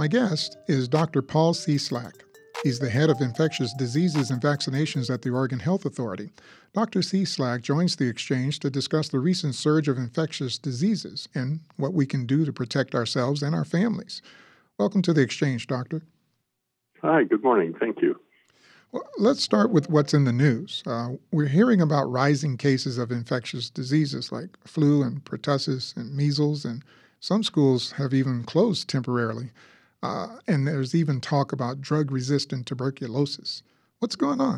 My guest is Dr. Paul Cieslak. He's the head of infectious diseases and vaccinations at the Oregon Health Authority. Dr. Cieslak joins the exchange to discuss the recent surge of infectious diseases and what we can do to protect ourselves and our families. Welcome to the exchange, Doctor. Hi, good morning. Thank you. Well, let's start with what's in the news. We're hearing about rising cases of infectious diseases like flu and pertussis and measles, and some schools have even closed temporarily. And there's even talk about drug-resistant tuberculosis. What's going on?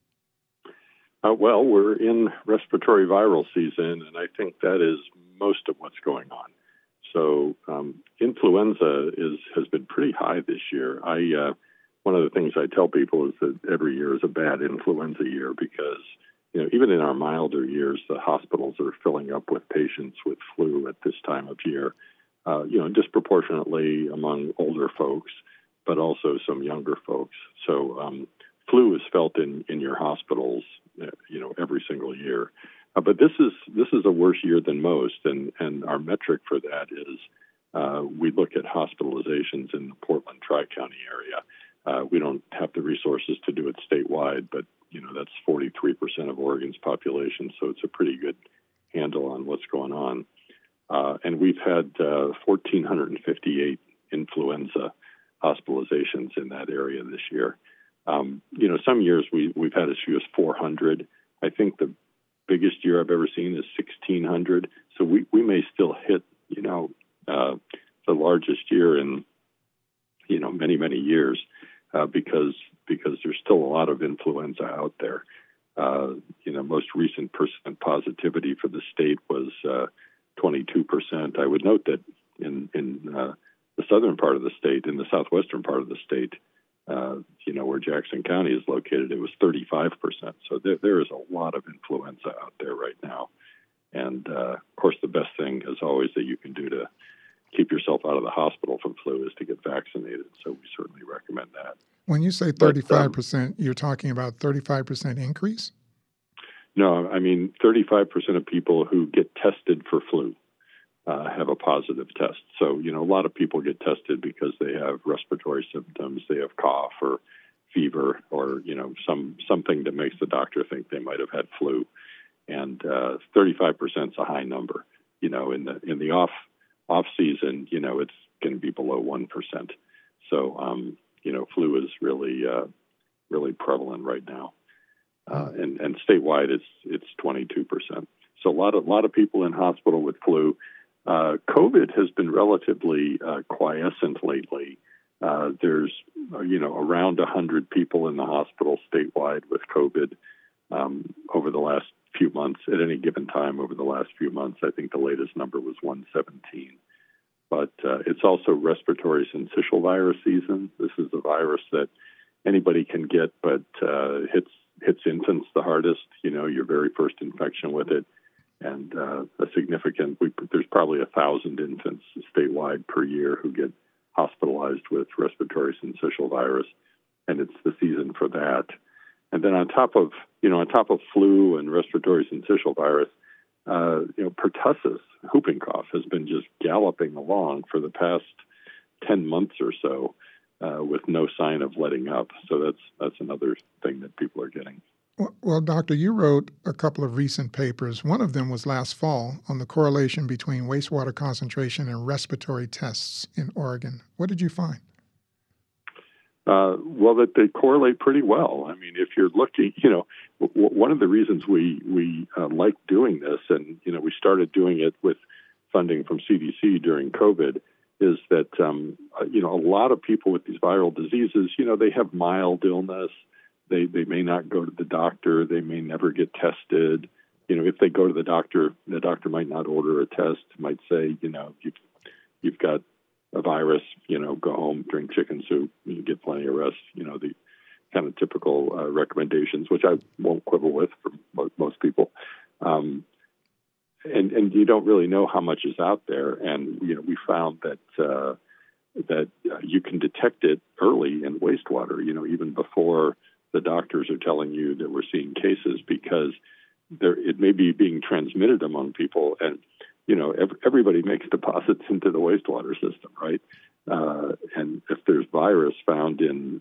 Well, we're in respiratory viral season, and I think that is most of what's going on. So influenza has been pretty high this year. One of the things I tell people is that every year is a bad influenza year because, even in our milder years, the hospitals are filling up with patients with flu at this time of year. Disproportionately among older folks, but also some younger folks. So flu is felt in your hospitals, every single year. But this is a worse year than most, and our metric for that is we look at hospitalizations in the Portland Tri-County area. We don't have the resources to do it statewide, but that's 43% of Oregon's population, so it's a pretty good handle on what's going on. And we've had 1,458 influenza hospitalizations in that area this year. Some years we've had as few as 400. I think the biggest year I've ever seen is 1,600. So we may still hit, the largest year in, many, many years because there's still a lot of influenza out there. Most recent percent positivity for the state was 22%. I would note that in the southern part of the state, in the southwestern part of the state, where Jackson County is located, it was 35%. So there is a lot of influenza out there right now. And, of course, the best thing, as always, that you can do to keep yourself out of the hospital from flu is to get vaccinated. So we certainly recommend that. When you say 35%, you're talking about 35% increase? No, I mean 35% of people who get tested for flu have a positive test. So, a lot of people get tested because they have respiratory symptoms, they have cough or fever or, something that makes the doctor think they might have had flu. And 35% is a high number. In the off season, it's going to be below 1%. So, flu is really prevalent right now. And statewide, it's 22%. So a lot of people in hospital with flu. COVID has been relatively quiescent lately. There's around 100 people in the hospital statewide with COVID over the last few months. At any given time over the last few months, I think the latest number was 117. But it's also respiratory syncytial virus season. This is a virus that anybody can get, but hits infants the hardest, your very first infection with it. And there's probably 1,000 infants statewide per year who get hospitalized with respiratory syncytial virus. And it's the season for that. And then on top of flu and respiratory syncytial virus, pertussis, whooping cough, has been just galloping along for the past 10 months or so. With no sign of letting up. So that's another thing that people are getting. Well, Doctor, you wrote a couple of recent papers. One of them was last fall on the correlation between wastewater concentration and respiratory tests in Oregon. What did you find? Well, that they correlate pretty well. I mean, if you're looking, one of the reasons we like doing this, and, we started doing it with funding from CDC during COVID, is that, a lot of people with these viral diseases, they have mild illness. They may not go to the doctor. They may never get tested. If they go to the doctor might not order a test, might say, you've got a virus, go home, drink chicken soup, you get plenty of rest, the kind of typical recommendations, which I won't quibble with for most people. And you don't really know how much is out there. And, we found that you can detect it early in wastewater, even before the doctors are telling you that we're seeing cases, because it may be being transmitted among people. And, everybody makes deposits into the wastewater system, right? And if virus found in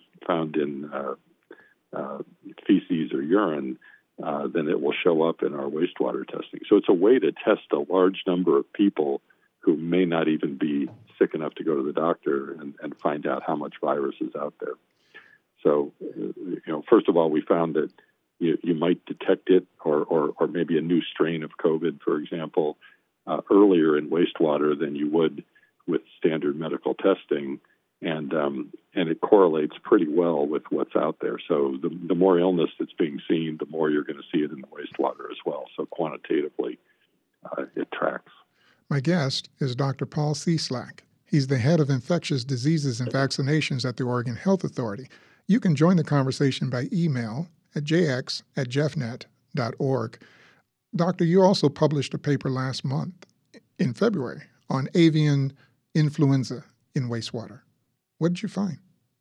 feces or urine, then it will show up in our wastewater testing. So it's a way to test a large number of people who may not even be sick enough to go to the doctor and find out how much virus is out there. So, first of all, we found that you might detect it or maybe a new strain of COVID, for example, earlier in wastewater than you would with standard medical testing. And it correlates pretty well with what's out there. So the more illness that's being seen, the more you're going to see it in the wastewater as well. So quantitatively, it tracks. My guest is Dr. Paul Cieslak. He's the head of infectious diseases and vaccinations at the Oregon Health Authority. You can join the conversation by email at jx@jeffnet.org. Doctor, you also published a paper last month in February on avian influenza in wastewater. What did you find?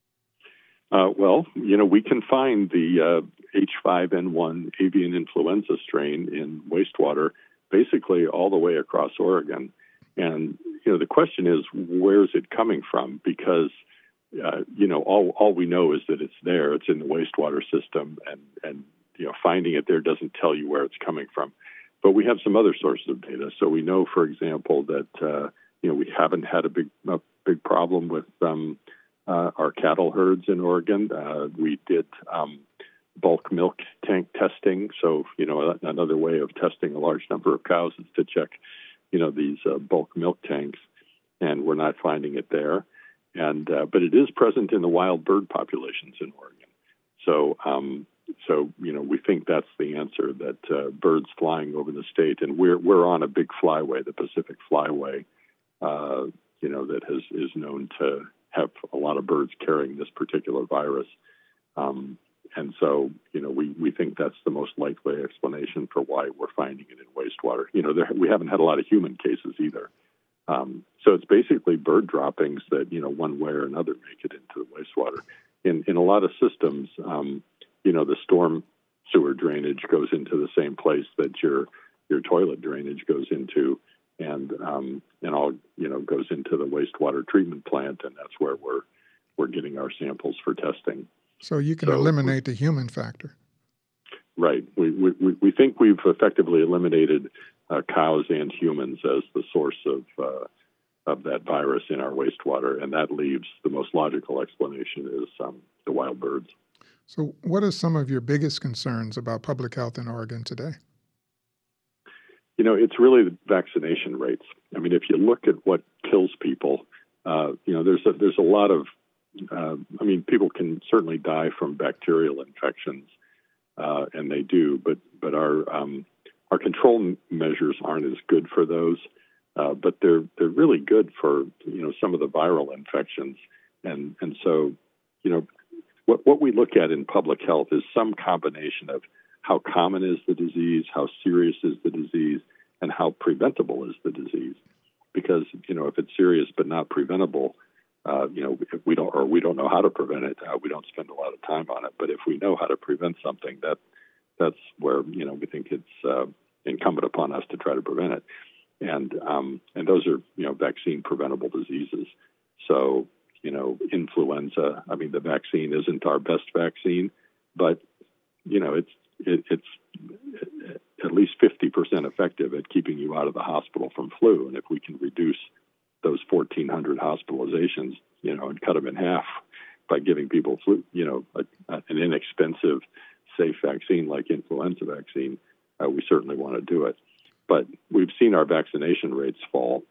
We can find the H5N1 avian influenza strain in wastewater basically all the way across Oregon. And, the question is, where is it coming from? Because, all we know is that it's there. It's in the wastewater system. And finding it there doesn't tell you where it's coming from. But we have some other sources of data. So we know, for example, that, we haven't had a big problem with our cattle herds in Oregon. We did bulk milk tank testing. So, another way of testing a large number of cows is to check, these bulk milk tanks, and we're not finding it there. And but it is present in the wild bird populations in Oregon. So, we think that's the answer, that birds flying over the state, and we're on a big flyway, the Pacific Flyway, that is known to have a lot of birds carrying this particular virus. And so, we think that's the most likely explanation for why we're finding it in wastewater. We haven't had a lot of human cases either. So it's basically bird droppings that, one way or another make it into the wastewater. In a lot of systems, the storm sewer drainage goes into the same place that your toilet drainage goes into, and all goes into the wastewater treatment plant, and that's where we're getting our samples for testing. So you can eliminate the human factor. Right. We think we've effectively eliminated cows and humans as the source of that virus in our wastewater, and that leaves the most logical explanation is the wild birds. So what are some of your biggest concerns about public health in Oregon today? It's really the vaccination rates. I mean, if you look at what kills people, there's a lot of, people can certainly die from bacterial infections, and they do, but our control measures aren't as good for those, but they're really good for some of the viral infections, and so what we look at in public health is some combination of how common is the disease, how serious is the disease, and how preventable is the disease. Because if it's serious but not preventable, if we don't know how to prevent it, we don't spend a lot of time on it. But if we know how to prevent something, that's where we think it's incumbent upon us to try to prevent it. And those are vaccine preventable diseases. So influenza. I mean, the vaccine isn't our best vaccine, but it's at least 50% effective at keeping you out of the hospital from flu. And if we can reduce those 1,400 hospitalizations, and cut them in half by giving people flu, an inexpensive, safe vaccine like influenza vaccine, we certainly want to do it. But we've seen our vaccination rates fall.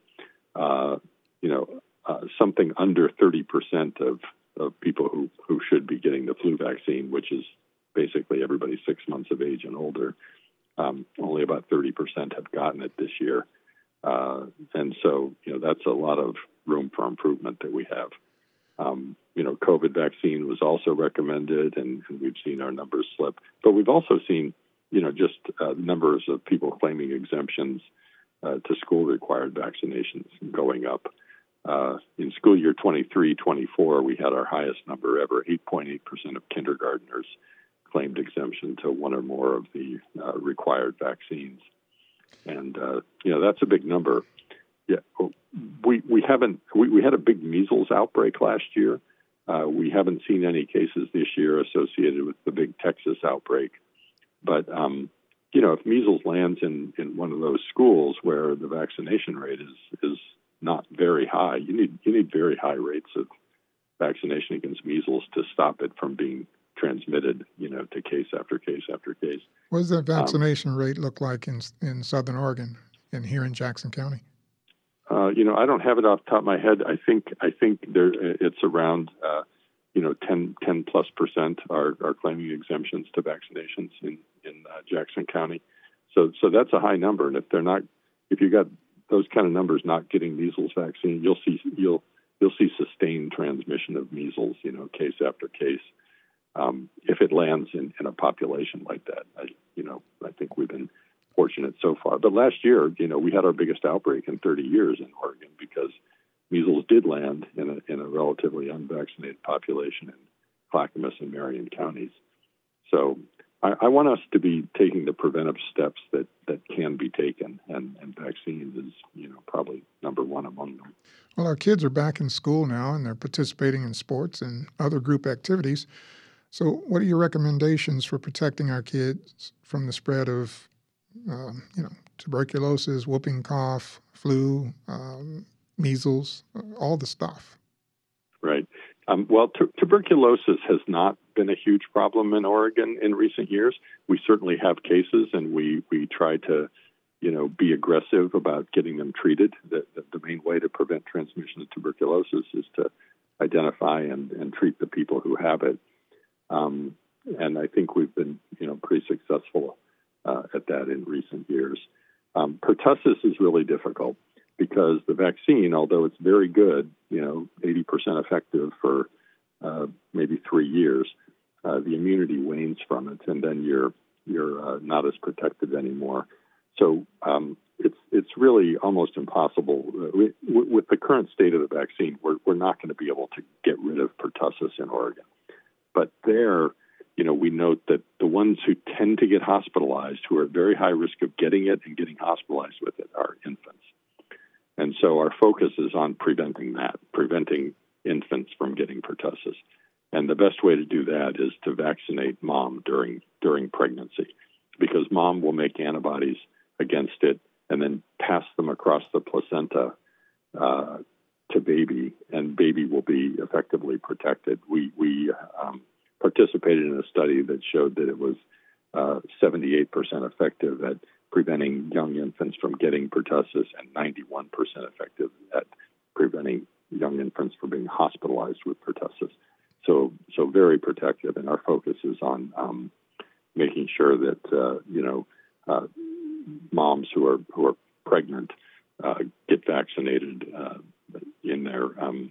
Something under 30% of people who should be getting the flu vaccine, which is basically everybody 6 months of age and older. Only about 30% have gotten it this year. And so, that's a lot of room for improvement that we have. COVID vaccine was also recommended, and we've seen our numbers slip. But we've also seen, just numbers of people claiming exemptions to school-required vaccinations going up. In school year 23-24, we had our highest number ever. 8.8% of kindergartners claimed exemption to one or more of the required vaccines. And, that's a big number. Yeah, we had a big measles outbreak last year. We haven't seen any cases this year associated with the big Texas outbreak. But, if measles lands in one of those schools where the vaccination rate is not very high, you need very high rates of vaccination against measles to stop it from being transmitted, to case after case after case. What does that vaccination rate look like in Southern Oregon and here in Jackson County? I don't have it off the top of my head. I think it's around 10+% are claiming exemptions to vaccinations in Jackson County. So that's a high number. And if you got those kind of numbers not getting measles vaccine, you'll see sustained transmission of measles, case after case. If it lands in a population like that, I think we've been fortunate so far. But last year, we had our biggest outbreak in 30 years in Oregon because measles did land in a relatively unvaccinated population in Clackamas and Marion counties. So I want us to be taking the preventive steps that can be taken, and vaccines is, probably number one among them. Well, our kids are back in school now, and they're participating in sports and other group activities. So what are your recommendations for protecting our kids from the spread of, tuberculosis, whooping cough, flu, measles, all the stuff? Right. Tuberculosis has not been a huge problem in Oregon in recent years. We certainly have cases, and we try to, be aggressive about getting them treated. The main way to prevent transmission of tuberculosis is to identify and treat the people who have it. And I think we've been, pretty successful at that in recent years. Pertussis is really difficult because the vaccine, although it's very good, 80% effective for maybe 3 years, the immunity wanes from it, and then you're not as protected anymore. So it's really almost impossible. With the current state of the vaccine, we're not going to be able to get rid of pertussis in Oregon. But there, we note that the ones who tend to get hospitalized, who are at very high risk of getting it and getting hospitalized with it, are infants. And so our focus is on preventing infants from getting pertussis. And the best way to do that is to vaccinate mom during pregnancy, because mom will make antibodies against it and then pass them across the placenta to baby, and baby will be effectively protected. We participated in a study that showed that it was 78% effective at preventing young infants from getting pertussis and 91% effective at preventing young infants from being hospitalized with pertussis. So very protective, and our focus is on making sure that moms who are pregnant get vaccinated in their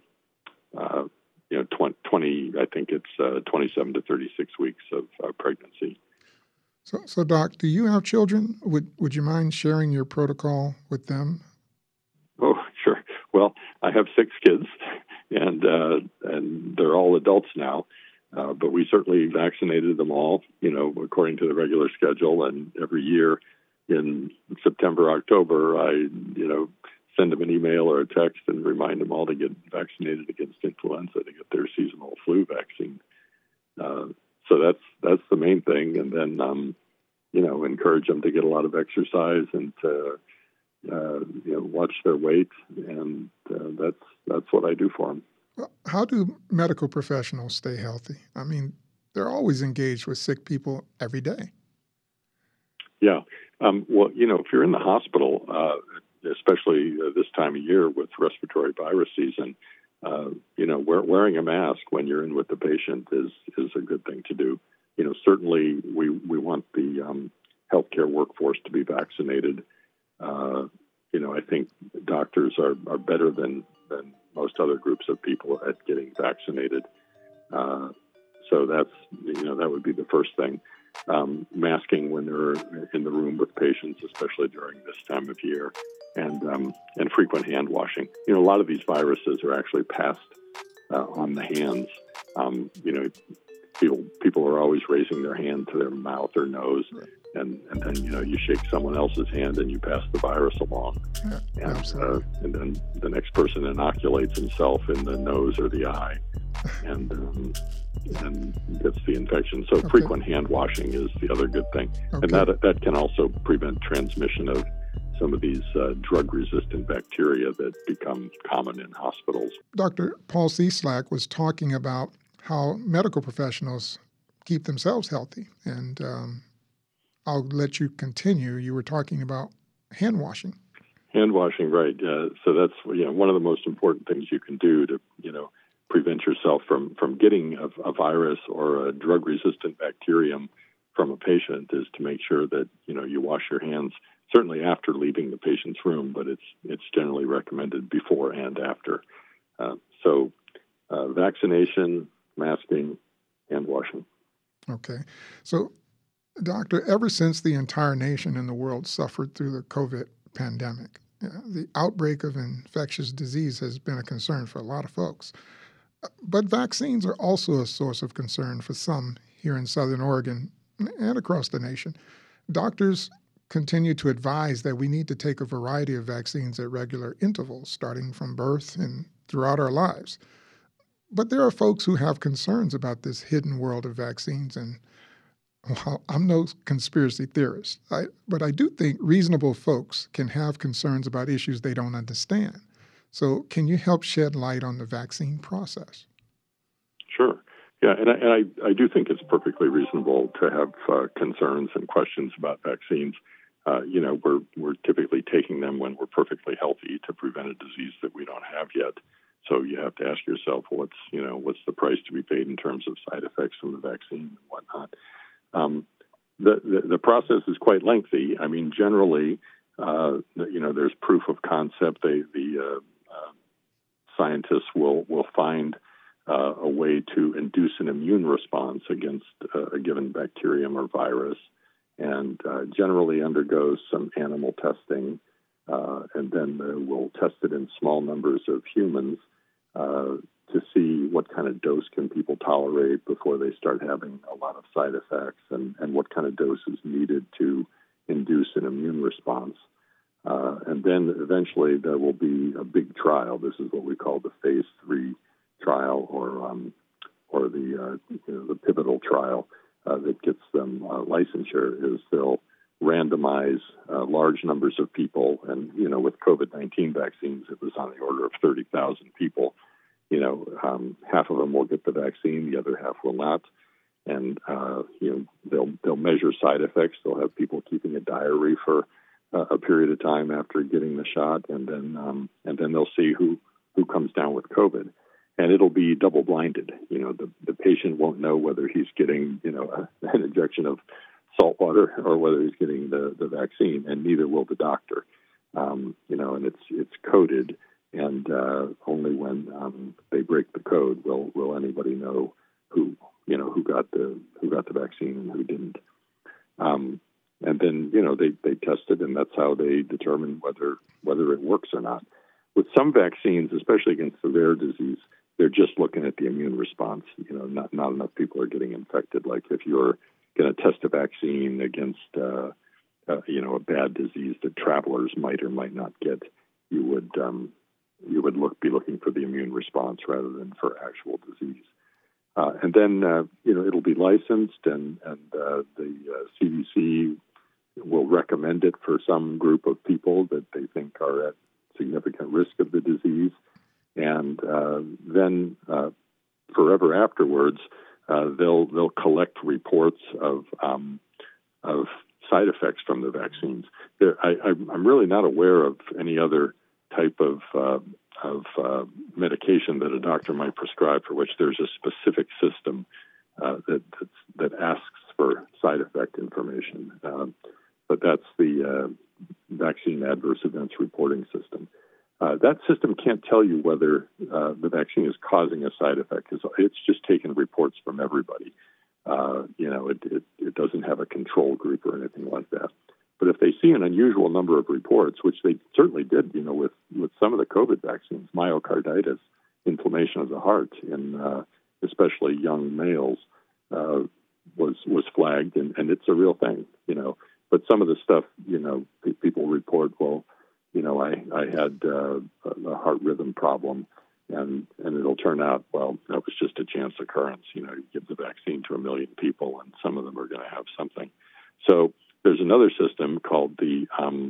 20, I think it's 27 to 36 weeks of pregnancy. So Doc, do you have children? Would you mind sharing your protocol with them? Oh, sure. Well, I have 6 kids, and they're all adults now. But we certainly vaccinated them all, according to the regular schedule. And every year in September, October, I, send them an email or a text and remind them all to get vaccinated against influenza, to get their seasonal flu vaccine. So that's the main thing. And then, encourage them to get a lot of exercise and to, watch their weight. And that's what I do for them. Well, how do medical professionals stay healthy? I mean, they're always engaged with sick people every day. Yeah. Well, if you're in the hospital, especially this time of year with respiratory virus season, wearing a mask when you're in with the patient is a good thing to do. Certainly we want the healthcare workforce to be vaccinated. I think doctors are better than most other groups of people at getting vaccinated. So that's, that would be the first thing. Masking when they're in the room with patients, especially during this time of year, and frequent hand washing. A lot of these viruses are actually passed on the hands. People are always raising their hand to their mouth or nose, and then you shake someone else's hand and you pass the virus along, and then the next person inoculates himself in the nose or the eye. and gets the infection. So Okay. frequent hand washing is the other good thing, and that can also prevent transmission of some of these drug-resistant bacteria that become common in hospitals. Dr. Paul Cieslak was talking about how medical professionals keep themselves healthy, and I'll let you continue. You were talking about hand washing. Hand washing, right? So that's one of the most important things you can do to prevent yourself from getting a virus or a drug-resistant bacterium from a patient is to make sure that you wash your hands. Certainly after leaving the patient's room, but it's generally recommended before and after. So vaccination, masking, hand washing. Okay. So, Doctor, ever since the entire nation and the world suffered through the COVID pandemic, the outbreak of infectious disease has been a concern for a lot of folks. But vaccines are also a source of concern for some here in Southern Oregon and across the nation. Doctors continue to advise that we need to take a variety of vaccines at regular intervals, starting from birth and throughout our lives. But there are folks who have concerns about this hidden world of vaccines, and well, I'm no conspiracy theorist, but I do think reasonable folks can have concerns about issues they don't understand. So can you help shed light on the vaccine process? Sure. Yeah, and I do think it's perfectly reasonable to have concerns and questions about vaccines. We're typically taking them when we're perfectly healthy to prevent a disease that we don't have yet. So you have to ask yourself, what's the price to be paid in terms of side effects from the vaccine and whatnot. The process is quite lengthy. I mean, generally, there's proof of concept. The scientists will find a way to induce an immune response against a given bacterium or virus, and generally undergoes some animal testing, and then we'll test it in small numbers of humans to see what kind of dose can people tolerate before they start having a lot of side effects, and what kind of dose is needed to induce an immune response. And then eventually there will be a big trial. This is what we call the phase 3 trial, or the pivotal trial that gets them licensure. Is they'll randomize large numbers of people, and with COVID-19 vaccines, it was on the order of 30,000 people. Half of them will get the vaccine, the other half will not, and they'll measure side effects. They'll have people keeping a diary for a period of time after getting the shot, and then they'll see who comes down with COVID, and it'll be double-blinded. The patient won't know whether he's getting an injection of salt water or whether he's getting the vaccine, and neither will the doctor. And it's coded, and only when they break the code will anybody know who got the vaccine and who didn't. And then they test it, and that's how they determine whether it works or not. With some vaccines, especially against the rare disease, they're just looking at the immune response. Not enough people are getting infected. Like if you're going to test a vaccine against a bad disease that travelers might or might not get, you would be looking for the immune response rather than for actual disease. And then it'll be licensed, and the CDC will recommend it for some group of people that they think are at significant risk of the disease, and then forever afterwards, they'll collect reports of side effects from the vaccines. I'm really not aware of any other type of medication that a doctor might prescribe for which there's a specific system that asks for side effect information. But that's the vaccine adverse events reporting system. That system can't tell you whether the vaccine is causing a side effect. It's just taking reports from everybody. It doesn't have a control group or anything like that. But if they see an unusual number of reports, which they certainly did, with some of the COVID vaccines, myocarditis, inflammation of the heart in especially young males, was flagged, and it's a real thing, But some of the stuff, people report, well, I had a heart rhythm problem, and it'll turn out, well, that was just a chance occurrence. You give the vaccine to 1 million people, and some of them are going to have something. So there's another system called the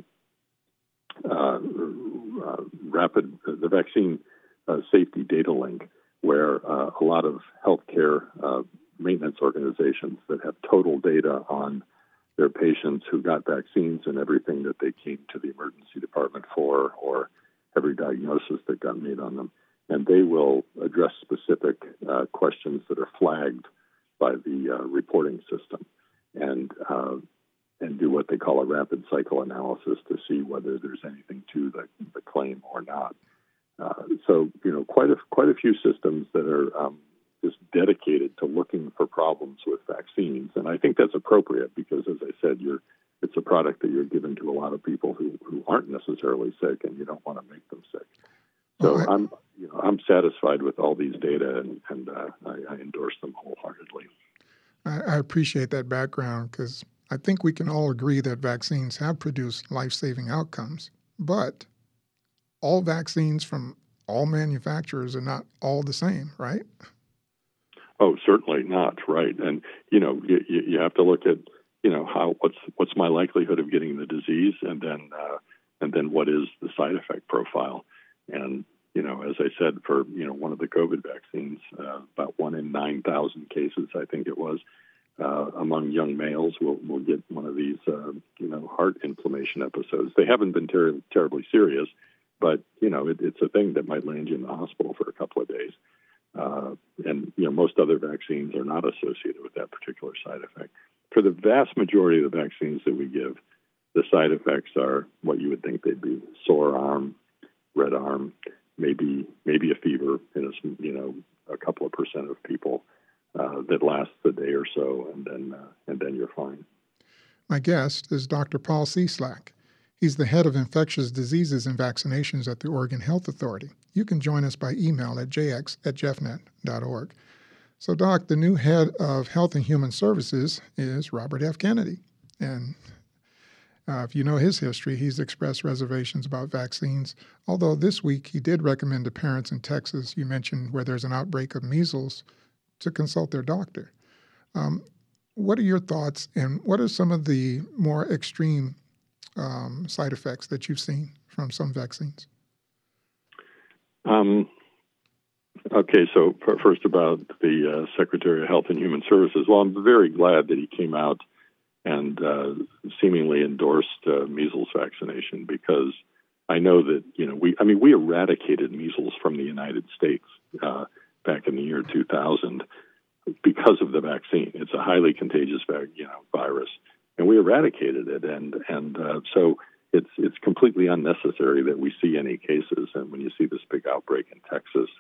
vaccine safety data link, where a lot of healthcare maintenance organizations that have total data on their patients who got vaccines and everything that they came to the emergency department for, or every diagnosis that got made on them. And they will address specific questions that are flagged by the reporting system, and do what they call a rapid cycle analysis to see whether there's anything to the claim or not. So quite a few systems that are just dedicated to looking for problems with vaccines, and I think that's appropriate because, as I said, it's a product that you're giving to a lot of people who aren't necessarily sick, and you don't want to make them sick. So I'm satisfied with all these data, and I endorse them wholeheartedly. I appreciate that background because I think we can all agree that vaccines have produced life-saving outcomes, but all vaccines from all manufacturers are not all the same, right? Oh, certainly not, right. And you have to look at what's my likelihood of getting the disease, and then what is the side effect profile. And as I said, for one of the COVID vaccines, about 1 in 9,000 cases, I think it was, among young males will get one of these heart inflammation episodes. They haven't been terribly serious, but it's a thing that might land you in the hospital for a couple of days. And most other vaccines are not associated with that particular side effect. For the vast majority of the vaccines that we give, the side effects are what you would think they'd be: sore arm, red arm, maybe a fever in a couple of percent of people that lasts a day or so, and then you're fine. My guest is Dr. Paul Cieslak. He's the head of infectious diseases and vaccinations at the Oregon Health Authority. You can join us by email at jx@jeffnet.org. So, Doc, the new head of Health and Human Services is Robert F. Kennedy. And if you know his history, he's expressed reservations about vaccines, although this week he did recommend to parents in Texas, you mentioned, where there's an outbreak of measles, to consult their doctor. What are your thoughts, and what are some of the more extreme side effects that you've seen from some vaccines? Okay, so first about the Secretary of Health and Human Services. Well, I'm very glad that he came out and seemingly endorsed measles vaccination, because I know that we eradicated measles from the United States back in the year 2000 because of the vaccine. It's a highly contagious virus, and we eradicated it, and so it's completely unnecessary that we see any cases. And when you see this big outbreak in Texas,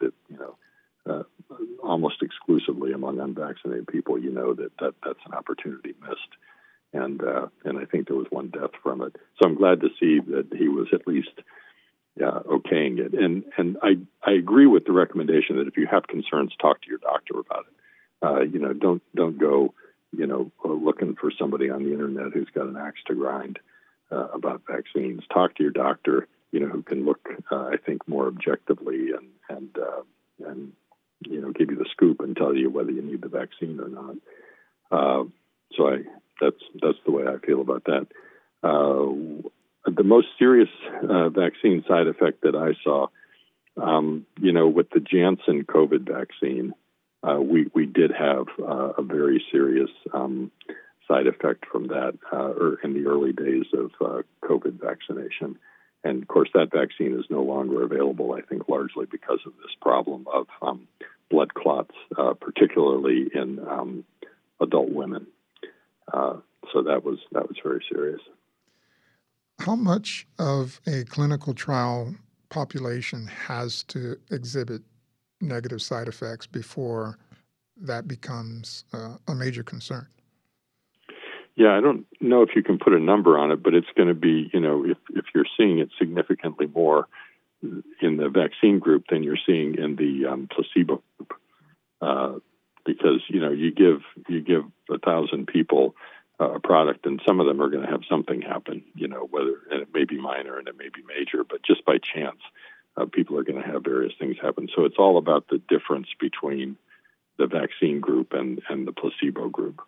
almost exclusively among unvaccinated people, that's an opportunity missed. And I think there was one death from it. So I'm glad to see that he was at least okaying it. And I agree with the recommendation that if you have concerns, talk to your doctor about it. Don't go looking for somebody on the internet who's got an axe to grind about vaccines. Talk to your doctor, who can look, I think, more objectively and give you the scoop and tell you whether you need the vaccine or not. So that's the way I feel about that. The most serious vaccine side effect that I saw, with the Janssen COVID vaccine, we did have a very serious side effect from that in the early days of COVID vaccination. And, of course, that vaccine is no longer available, I think, largely because of this problem of blood clots, particularly in adult women. So that was very serious. How much of a clinical trial population has to exhibit negative side effects before that becomes a major concern? Yeah, I don't know if you can put a number on it, but it's going to be, if you're seeing it significantly more in the vaccine group than you're seeing in the placebo group, because you give 1,000 people a product, and some of them are going to have something happen, and it may be minor and it may be major, but just by chance, people are going to have various things happen. So it's all about the difference between the vaccine group and the placebo group.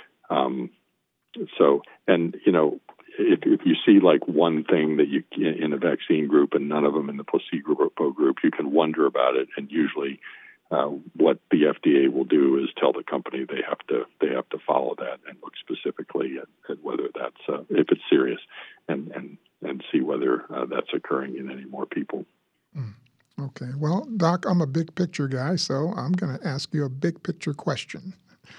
If you see like one thing that you in a vaccine group and none of them in the placebo group, you can wonder about it. And usually, what the FDA will do is tell the company they have to follow that and look specifically at whether that's if it's serious, and see whether that's occurring in any more people. Okay. Well, Doc, I'm a big picture guy, so I'm going to ask you a big picture question.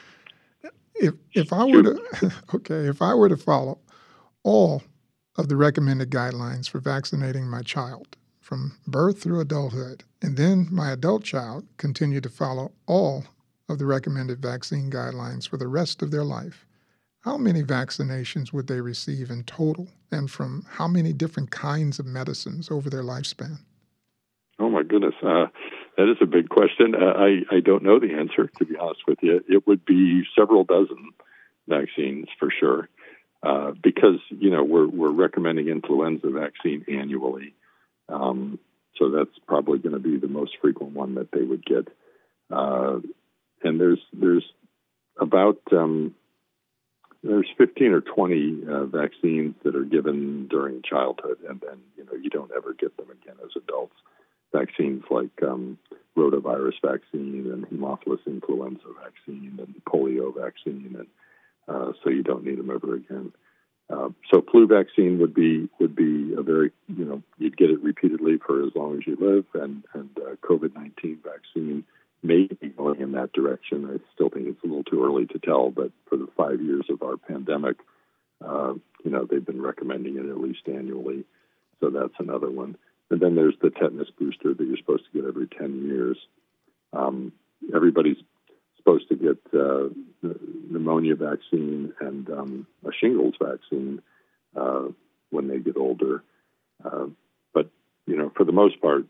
If I were to follow all of the recommended guidelines for vaccinating my child from birth through adulthood, and then my adult child continue to follow all of the recommended vaccine guidelines for the rest of their life, how many vaccinations would they receive in total, and from how many different kinds of medicines over their lifespan? Oh, my goodness. That is a big question. I don't know the answer, to be honest with you. It would be several dozen vaccines for sure, because, we're recommending influenza vaccine annually. So that's probably going to be the most frequent one that they would get. And there's about there's 15 or 20 vaccines that are given during childhood, and then you don't ever get them again as adults. Vaccines like rotavirus vaccine and Haemophilus influenza vaccine and polio vaccine, and so you don't need them ever again. So flu vaccine would be a very, you'd get it repeatedly for as long as you live, and COVID-19 vaccine may be going in that direction. I still think it's a little too early to tell, but for the 5 years of our pandemic, they've been recommending it at least annually. So that's another one. And then there's the tetanus booster that you're supposed to get every 10 years. Everybody's supposed to get the pneumonia vaccine and a shingles vaccine when they get older. But, for the most part,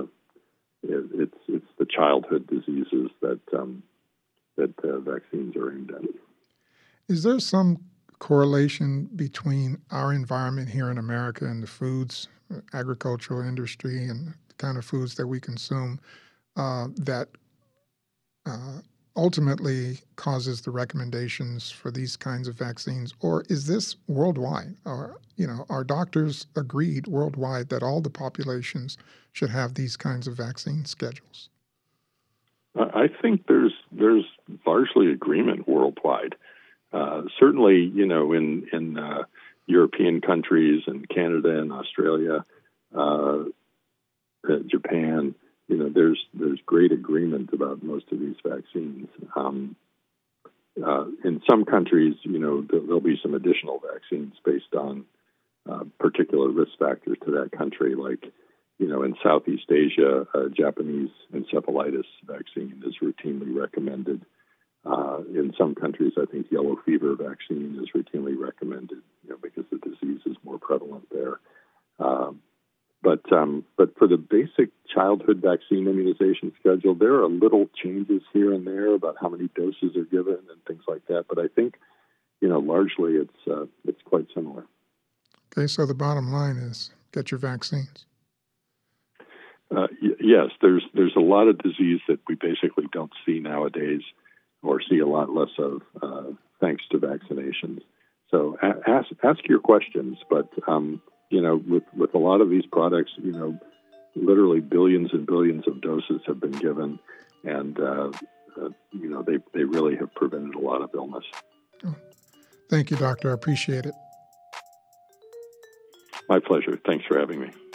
it's the childhood diseases that vaccines are aimed at. Is there some correlation between our environment here in America and the foods, agricultural industry, and the kind of foods that we consume that ultimately causes the recommendations for these kinds of vaccines? Or is this worldwide? Or, are doctors agreed worldwide that all the populations should have these kinds of vaccine schedules? I think there's largely agreement worldwide. Certainly, in European countries and Canada and Australia, Japan, there's great agreement about most of these vaccines. In some countries, there'll be some additional vaccines based on particular risk factors to that country. Like, in Southeast Asia, Japanese encephalitis vaccine is routinely recommended. In some countries, I think yellow fever vaccine is routinely recommended, because the disease is more prevalent there. But for the basic childhood vaccine immunization schedule, there are little changes here and there about how many doses are given and things like that. But I think, largely it's quite similar. Okay, so the bottom line is get your vaccines. Yes, there's a lot of disease that we basically don't see nowadays, or see a lot less of, thanks to vaccinations. So ask your questions, but with a lot of these products, literally billions and billions of doses have been given, and they really have prevented a lot of illness. Oh. Thank you, Doctor. I appreciate it. My pleasure. Thanks for having me.